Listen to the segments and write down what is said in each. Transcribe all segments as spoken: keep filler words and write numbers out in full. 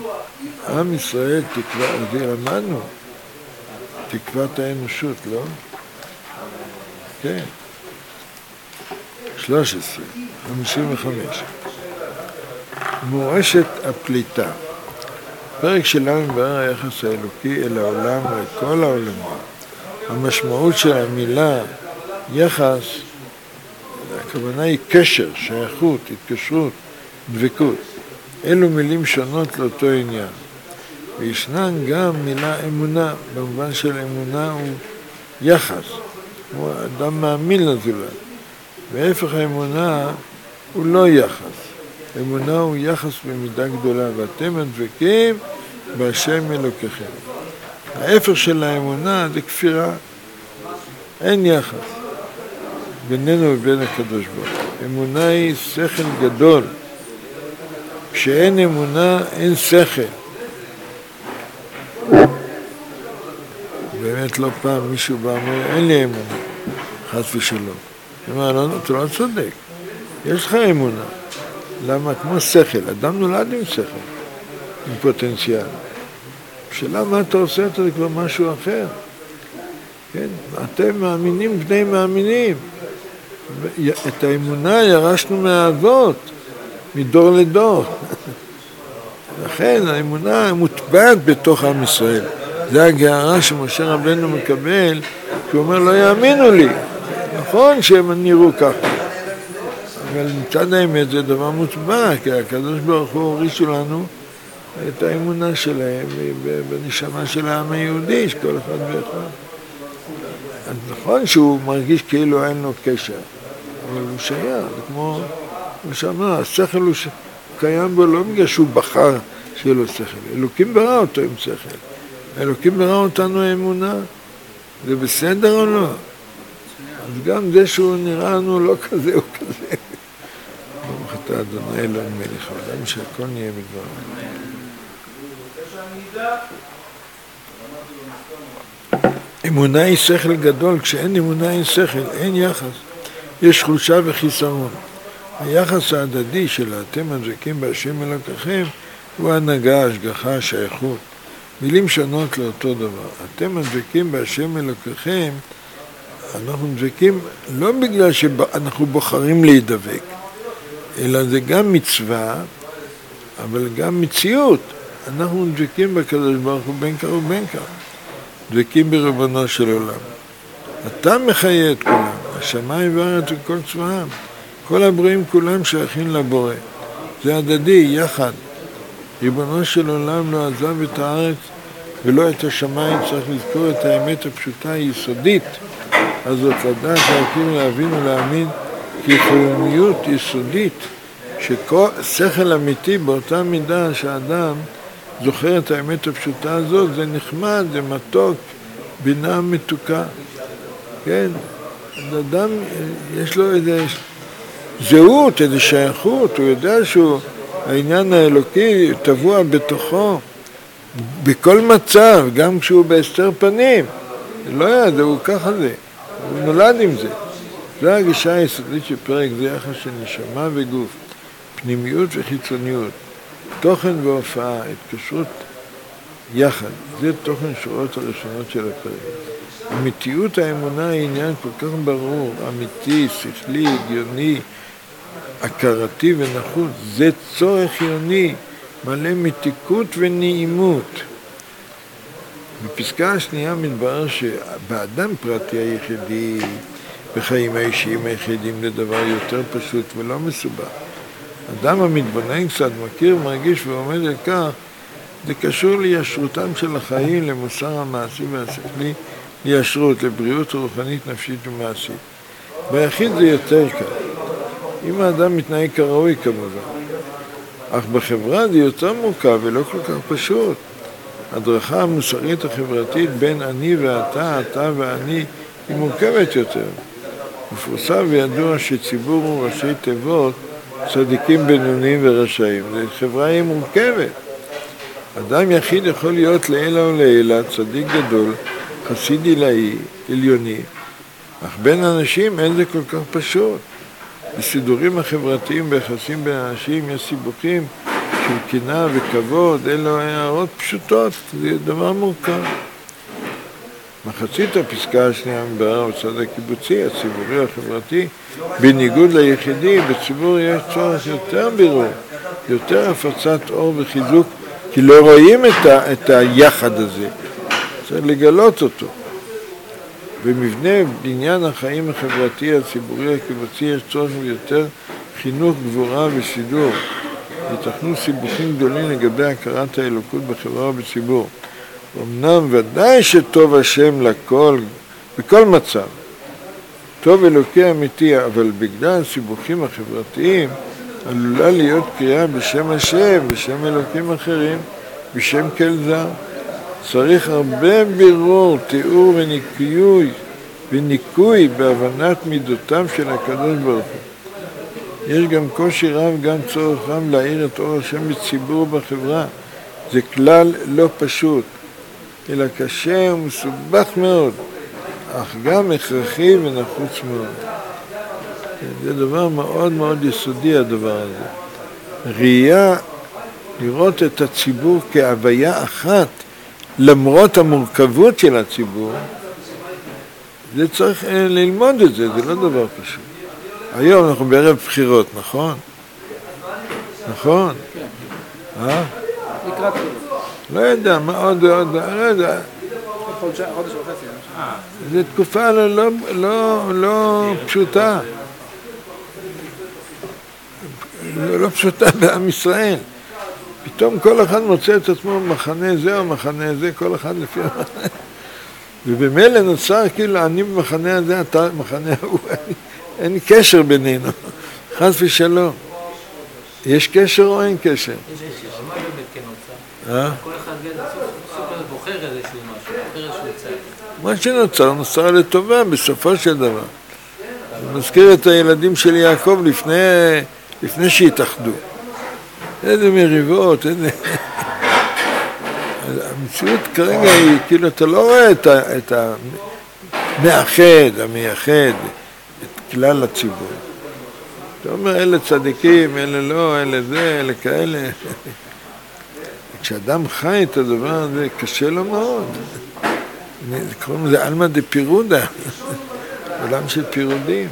עם ישראל תקווה, זה למדנו, תקוות האנושות, לא? כן. שלוש עשרה, חמישים וחמש. מורשת הפליטה. פרק שלנו מדבר היחס האלוקי אל העולם וכל העולמות. המשמעות של המילה יחס, הכוונה היא קשר, שייכות, התקשרות, דבקות. אלו מילים שונות לאותו עניין. וישנן גם מילה אמונה, במובן של אמונה הוא יחס. הוא אדם מאמין לזולת. והפך האמונה הוא לא יחס. אמונה הוא יחס במידה גדולה, ואתם הדבקים בהשם אלוקיכם. ההפך של האמונה זה כפירה. אין יחס בינינו ובין הקדוש ברוך הוא. אמונה היא שכל גדול. כשאין אמונה אין שכל. באמת לא פעם מישהו בא ואומר, אין לי אמונה, חס ושלום. הוא אומר, לא, אתה לא צודק, יש לך אמונה. למה? כמו שכל, אדם נולד עם שכל, עם פוטנציאל. שאלה מה אתה עושה, אתה זה כבר משהו אחר. כן? אתם מאמינים בני מאמינים. את האמונה ירשנו מהאבות, מדור לדור. לכן האמונה מוטבעת בתוך עם ישראל. זה הגערה שמשה רבנו מקבל, שהוא אומר, לא יאמינו לי. נכון שהם נראו ככה. אבל מצד האמת זה דבר מוטבע, כי הקדוש ברוך הוא הורישו לנו את האמונה שלהם בנשמה של העם היהודי, שכל אחד ואחד. אז נכון שהוא מרגיש כאילו אין לו קשר, אבל הוא שייך, זה כמו, הוא שאמר, השכל הוא ש... קיים בו לא בגלל שהוא בחר שיהיה לו שכל. אלוקים ברא אותו עם שכל. אלוקים ברא אותנו האמונה. זה בסדר או לא? אז גם זה שהוא נראה לנו לא כזה או כזה. ברוך אתה אדוני אלוהים מלך העולם שהכל נהיה בדברו. אמונה היא שכל גדול. כשאין אמונה אין שכל, אין יחס. יש חולשה וחיסרון. היחס ההדדי של אתם הדבקים בהשם אלוקיכם הוא הנהגה, השגחה, שייכות. מילים שונות לאותו דבר. אתם הדבקים בהשם אלוקיכם, אנחנו דבקים לא בגלל שאנחנו בוחרים להידבק, אלא זה גם מצווה, אבל גם מציאות. אנחנו דבקים בקדוש ברוך הוא בין כך ובין כך. דבקים בריבונו של עולם. אתה מחיה את כולם, השמיים והארץ וכל צבאם. כל הבריאים כולם שייכים לבורא. זה הדדי, יחד. ריבונו של עולם לא עזב את הארץ ולא את השמיים. צריך לזכור את האמת הפשוטה היסודית. אז זאת לדעת, להכיר, להבין ולהאמין כי חיוניות יסודית, שכל שכל אמיתי באותה מידה שהאדם זוכר את האמת הפשוטה הזאת, זה נחמד, זה מתוק, בינה מתוקה. כן? האדם יש לו איזה זהות, איזה שייכות, הוא יודע שהוא, העניין האלוקי טבוע בתוכו, בכל מצב, גם כשהוא בהסתר פנים. לא יודע, הוא ככה זה, הוא נולד עם זה. זו הגישה היסודית של פרק זה, יחס של נשמה וגוף, פנימיות וחיצוניות, תוכן והופעה, התקשרות יחד. זה תוכן שורות הראשונות של הפרק. אמיתיות האמונה היא עניין כל כך ברור, אמיתי, שכלי, הגיוני, הכרתי ונחוץ. זה צורך חיוני, מלא מתיקות ונעימות. בפסקה השנייה מתברר שבאדם פרטי היחידי, בחיים האישיים היחידים, זה דבר יותר פשוט ולא מסובך. אדם המתבונן קצת מכיר, מרגיש ועומד על כך, זה קשור לישרותם של החיים, למוסר המעשי והשכלי, לישרות, לבריאות רוחנית, נפשית ומעשית. ביחיד זה יותר קל. אם האדם מתנהג כראוי כמובן. אך בחברה זה יותר מורכב ולא כל כך פשוט. הדרכה המוסרית החברתית בין אני ואתה, אתה ואני, היא מורכבת יותר. מפורסם וידוע שציבור הוא ראשי תיבות, צדיקים בינוניים ורשעים. חברה היא מורכבת. אדם יחיד יכול להיות לעילה או לעילה, צדיק גדול, חסיד עילאי, עליוני, אך בין אנשים אין זה כל כך פשוט. בסידורים החברתיים ביחסים בין אנשים יש סיבוכים של קנאה וכבוד, אלו הערות פשוטות, זה דבר מורכב. מחצית הפסקה השנייה מבאר בצד הקיבוצי, הציבורי, החברתי, בניגוד ליחידי, בציבור יש צורך יותר בירור, יותר הפצת אור וחיזוק, כי לא רואים את, ה, את היחד הזה, צריך לגלות אותו. במבנה בניין החיים החברתי, הציבורי, הקיבוצי, יש צורך ביותר חינוך, גבורה וסידור. ייתכנו סיבוכים גדולים לגבי הכרת האלוקות בחברה ובציבור. אמנם ודאי שטוב השם לכל, בכל מצב. טוב אלוקי אמיתי, אבל בגלל הסיבוכים החברתיים, עלולה להיות קריאה בשם השם, בשם אלוקים אחרים, בשם כל זר. צריך הרבה בירור, תיאור וניקוי, וניקוי בהבנת מידותיו של הקדוש ברוך הוא. יש גם קושי רב, גם צורך רב להאיר את אור השם בציבור בחברה. זה כלל לא פשוט, אלא קשה ומסובך מאוד, אך גם הכרחי ונחוץ מאוד. זה דבר מאוד מאוד יסודי הדבר הזה. ראייה, לראות את הציבור כהוויה אחת, למרות המורכבות של הציבור, זה צריך ללמוד את זה, זה לא דבר פשוט. היום אנחנו בערב בחירות, נכון? נכון? כן. אה? לקראת בחירות. לא יודע, מה עוד, עוד, לא יודע. חודש וחצי. זו תקופה לא, לא, לא, לא פשוטה. לא, לא פשוטה בעם ישראל. פתאום כל אחד מוצא את עצמו מחנה זה או מחנה זה, כל אחד לפי המחנה. ובמילא נוצר כאילו אני במחנה הזה, אתה במחנה ההוא, אין קשר בינינו, חס ושלום. יש קשר או אין קשר? יש קשר, מה באמת כן נוצר? כל אחד בוחר איזשהו משהו, בוחר איזשהו צד. מה שנוצר, נוצר לטובה בסופו של דבר. אני מזכיר את הילדים של יעקב לפני, לפני שהתאחדו. איזה מריבות, איזה... המציאות כרגע היא, כאילו אתה לא רואה את, ה, את המאחד, המייחד, את כלל הציבור. אתה אומר, אלה צדיקים, אלה לא, אלה זה, אלה כאלה. כשאדם חי את הדבר הזה, קשה לו מאוד. קוראים לזה אלמא דפירודה, עולם של פירודים.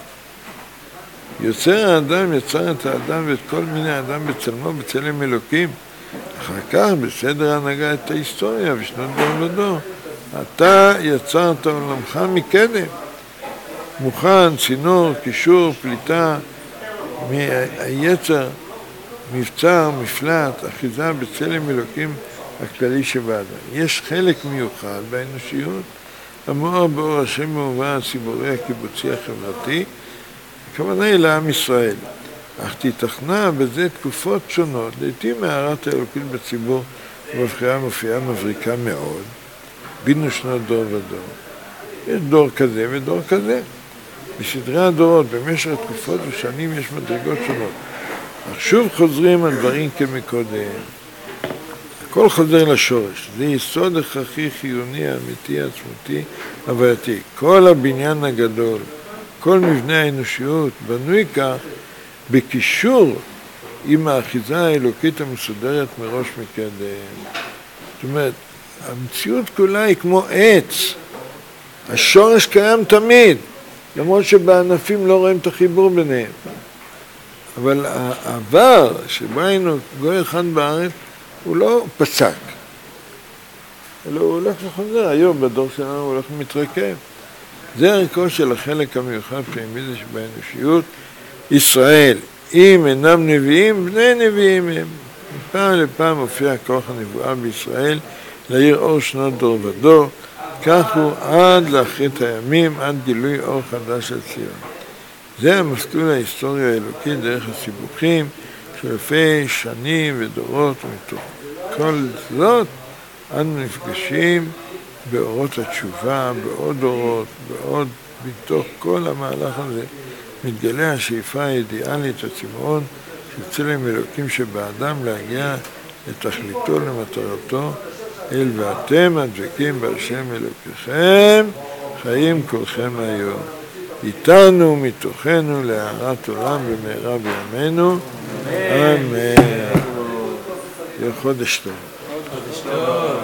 יוצר האדם, יצר את האדם ואת כל מיני האדם בצלמו, בצלם אלוקים. אחר כך, בסדר ההנהגה את ההיסטוריה, בשנות דור ודור. אתה יצרת עולמך מקדם. מוכן, צינור, קישור, פליטה, מהיצר, מבצר, מפלט, אחיזה בצלם אלוקים הכללי שבאדם. יש חלק מיוחד באנושיות, המואר באור השם מהובא הציבורי, הקיבוצי, החברתי, הכוונה היא לעם ישראל. אך תתכנה בזה תקופות שונות, לעתים מהערת האלוקית בציבור ובבחירה מופיעה מבריקה מאוד, בינו שנות דור ודור. יש דור כזה ודור כזה. בסדרי הדורות, במשך התקופות ושנים יש מדרגות שונות. אך שוב חוזרים על דברים כמקודם. הכל חוזר לשורש. זה יסוד הכרחי, חיוני, אמיתי, עצמותי, הווייתי. כל הבניין הגדול, כל מבנה האנושיות בנוי כך בקישור עם האחיזה האלוקית המסודרת מראש מקדם. זאת אומרת, המציאות כולה היא כמו עץ. השורש קיים תמיד, למרות שבענפים לא רואים את החיבור ביניהם. אבל העבר שבו היינו גוי אחד בארץ, הוא לא פסק. אלא הוא הולך וחוזר. היום בדור שלנו הוא הולך ומתרכב. זה ערכו של החלק המיוחד פנימי זה שבאנושיות. ישראל, אם אינם נביאים, בני נביאים הם. מפעם לפעם מופיע כוח הנבואה בישראל, להאיר אור שנות דור ודור, כך הוא עד לאחרית הימים, עד גילוי אור חדש של ציון. זה המסלול ההיסטורי האלוקי דרך הסיבוכים של אלפי שנים ודורות ומתוך כל זאת אנו נפגשים באורות התשובה, בעוד אורות, בעוד מתוך כל המהלך הזה מתגלה השאיפה האידיאלית, הצמאון של צלם אלוקים שבאדם להגיע לתכליתו, למטרתו, אל ואתם הדבקים בהשם אלוקיכם, חיים כולכם היום. איתנו מתוכנו להארת עולם במהרה בימינו. אמן. יהיה חודש טוב. חודש טוב.